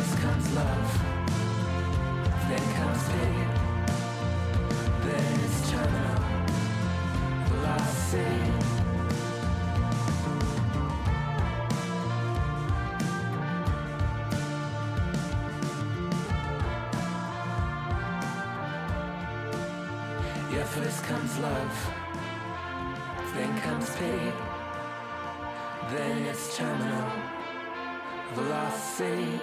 first comes love, then comes speed, then it's terminal velocity. Yeah, first comes love, then comes pity, then it's terminal velocity.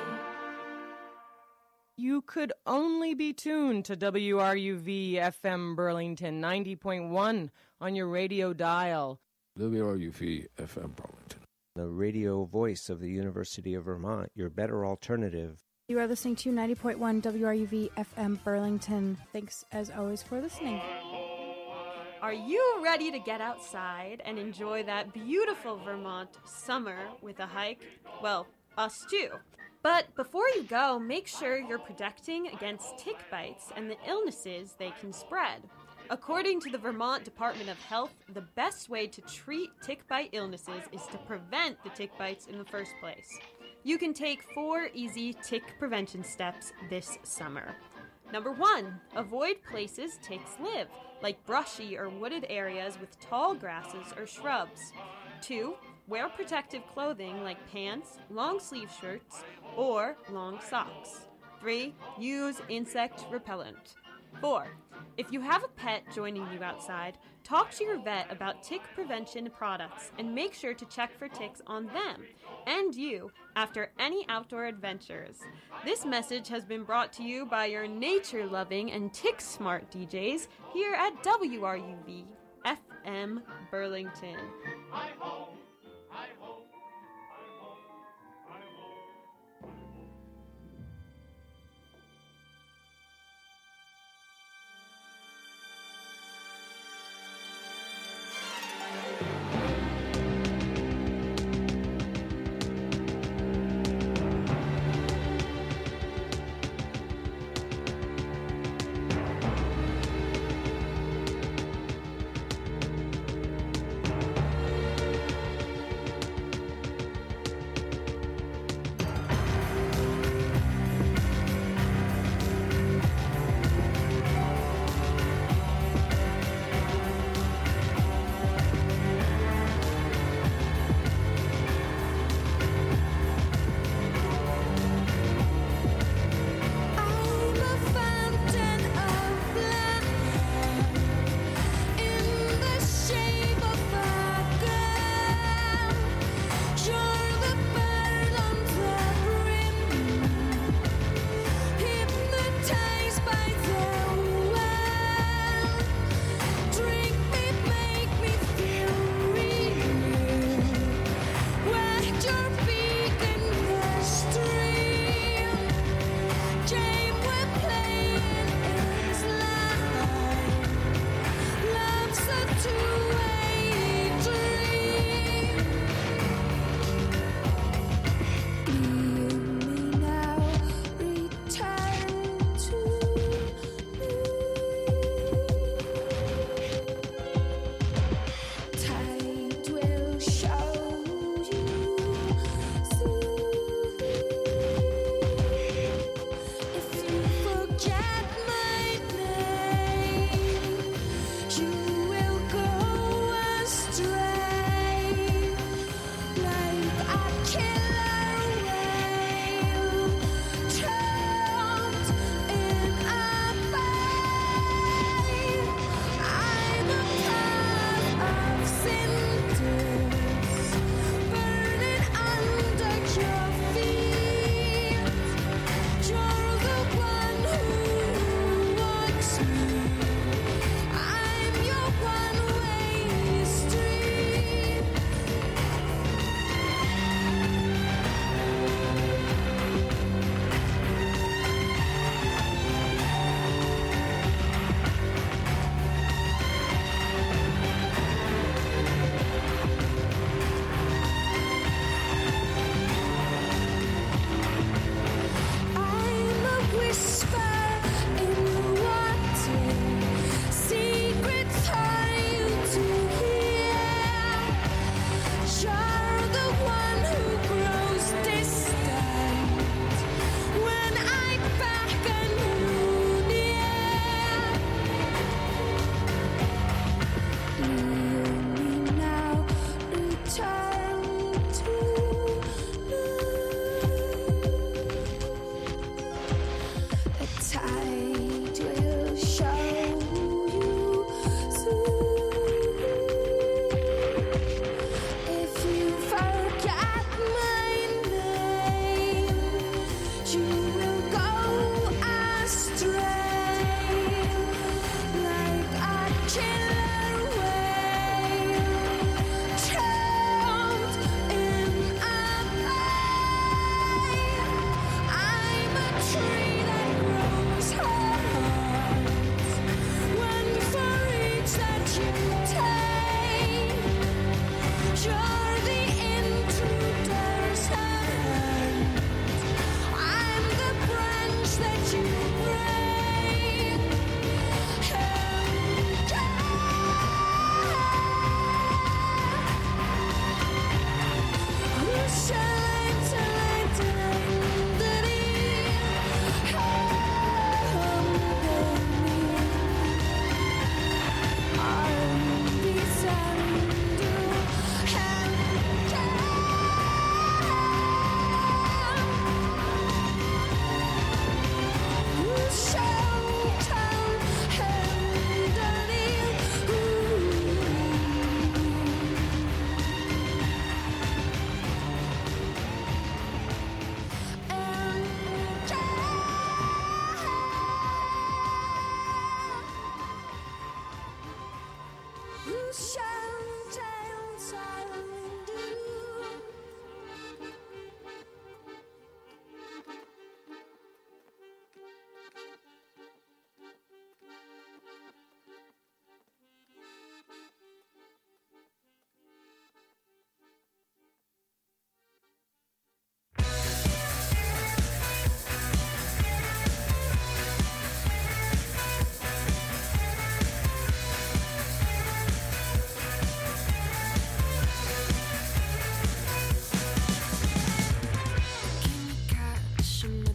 You could only be tuned to WRUV FM Burlington 90.1 on your radio dial. WRUV FM Burlington, the radio voice of the University of Vermont, your better alternative. You are listening to 90.1 WRUV FM Burlington. Thanks, as always, for listening. Are you ready to get outside and enjoy that beautiful Vermont summer with a hike? Well, us too. But before you go, make sure you're protecting against tick bites and the illnesses they can spread. According to the Vermont Department of Health, the best way to treat tick bite illnesses is to prevent the tick bites in the first place. You can take 4 easy tick prevention steps this summer. Number 1, avoid places ticks live, like brushy or wooded areas with tall grasses or shrubs. 2, wear protective clothing like pants, long sleeve shirts, or long socks. 3, use insect repellent. 4, if you have a pet joining you outside, talk to your vet about tick prevention products and make sure to check for ticks on them and you after any outdoor adventures. This message has been brought to you by your nature-loving and tick-smart DJs here at WRUV FM Burlington. Hi-ho.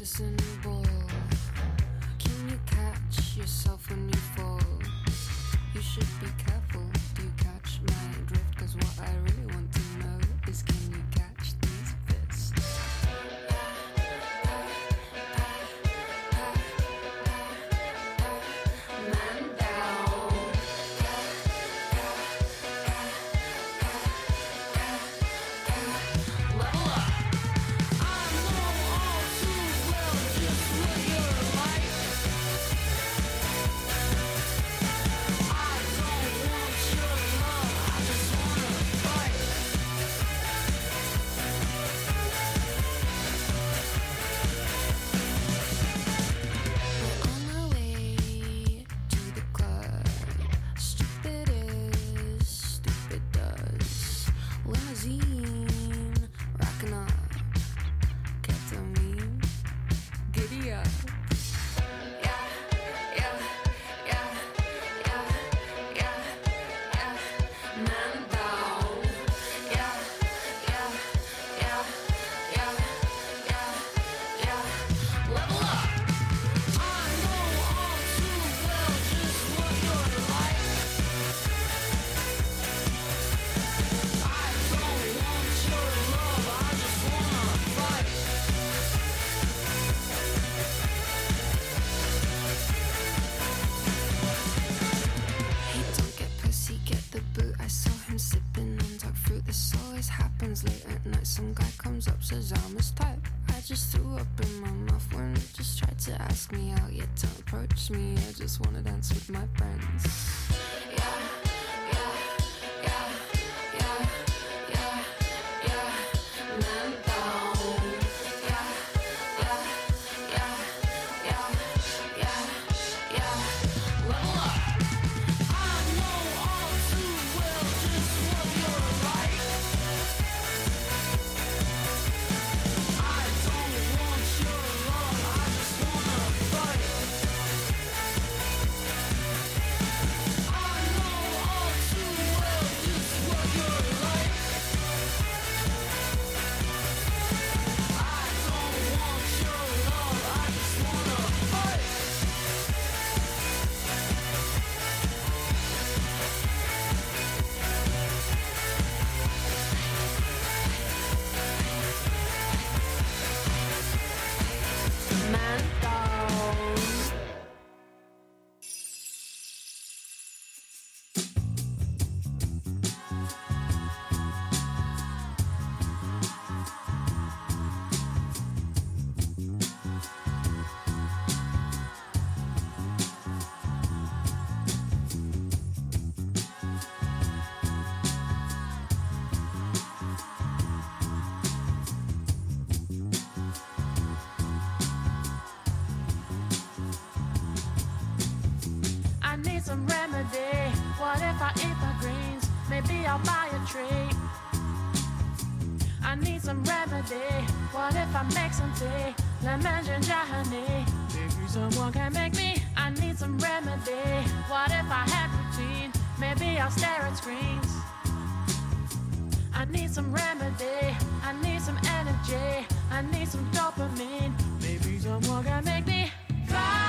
medicine ball. Can you catch yourself when you fall? You should be careful. Do you catch my drift? 'Cause what I really want to know is, can you catch these fists? Man down. Level up. I know all too well just what you're like. I don't want your love, I just wanna fight. We're on our way to the club. Stupid is, stupid does. Limousine, rocking up. Ketamine, giddy up. Yeah, yeah, yeah, yeah, yeah, yeah. Man down. Yeah, yeah, yeah, yeah, yeah, yeah. Level up. I know all too well just what you're like. I don't want your love, I just wanna fight. Hey, don't get pussy, get the boot. I saw him sipping on dark fruit. This always happens late at night. Some guy comes up, says I'm his type. I just threw up in my mouth when he just tried to ask me out. Yeah, don't approach me, I just wanna dance with my friends. Yeah, yeah, yeah, yeah, yeah, yeah. Man down. Yeah, yeah, yeah, yeah, yeah, yeah. Level up. I know all too well just what you're like. I don't want your love, I just wanna fight. I know all too well just what you're like. I don't want your love, I just wanna fight. Man down. I need some remedy. What if I eat my greens? Maybe I'll buy a tree. I need some remedy. What if I make some tea? Lemon, ginger, honey. Maybe someone can make me. I need some remedy. What if I have routine? Maybe I'll stare at screens. I need some remedy. I need some energy. I need some dopamine. Maybe someone can make me fly.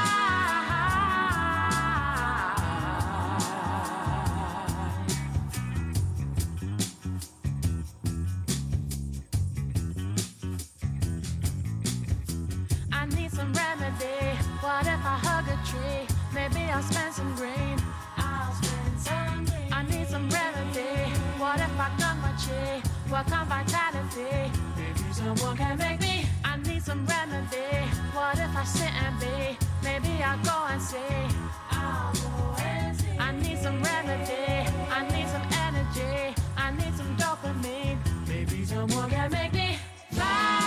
I need some remedy. What if I hug a tree? Maybe I'll spend some green. I'll spend some green. I need some remedy. What if I gun my chi? Work on vitality. Maybe someone can make me. I need some remedy. What if I sit and be? Maybe I'll go and see. I'll go and see. I need some remedy. I need some energy. I need some dopamine. Maybe someone can make me fly.